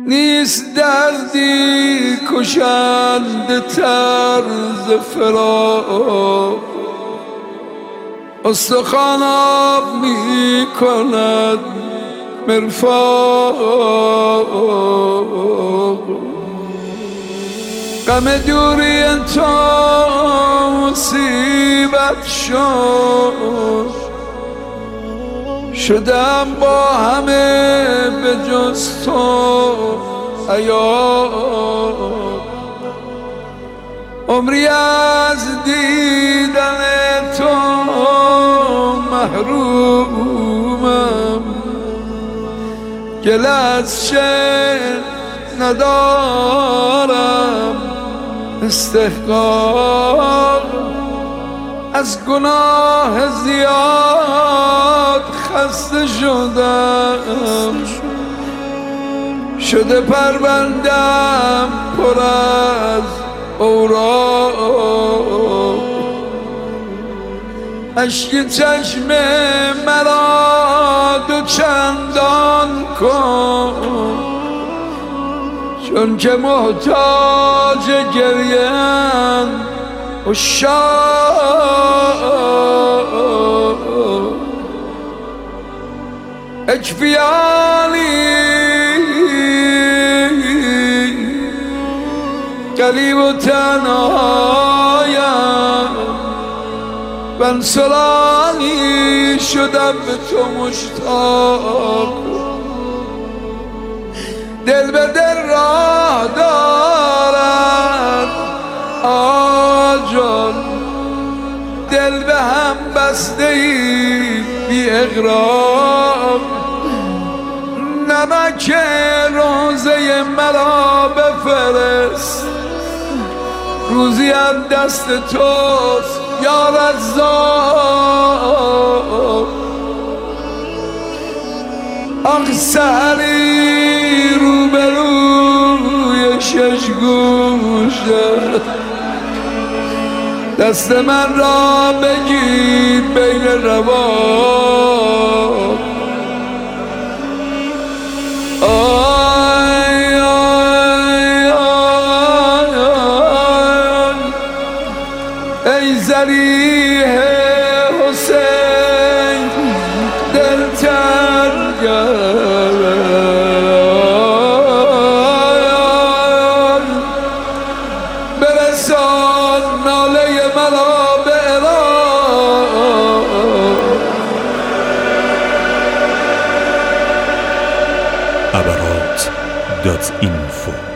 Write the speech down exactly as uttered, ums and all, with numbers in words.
نیست دردی کشنده تر ز فراق، استخوان آب می کند مرفاق. غم دوری تو مصیبت شد، شدم با همه به جز تو عیاق. عمری از دیدن تو محرومم، گله از چه ندارم استحقاق. از گناه زیاد خسته شدم، شده پروندم پر از اوراق. اشک چشم مرا دو چندان کن، چون که محتاج گریه‌ام عشاق. اکفیانی قلیب و تنهایم، بنسرانی شدم به تو مشتاق. دل به دل راه دارد آجان، دل به هم بسته ای بی اغراق. نمک روزه مرا بفرست، روزی هم دست توست یا رزاق. آخ سحری روبروی شش گوشه، دست من را بگیر بین رواق. آی آی آی آی ای ذریح حسین دل ترگم، برسان ناله مرا به عراق. ابرات دات اینفو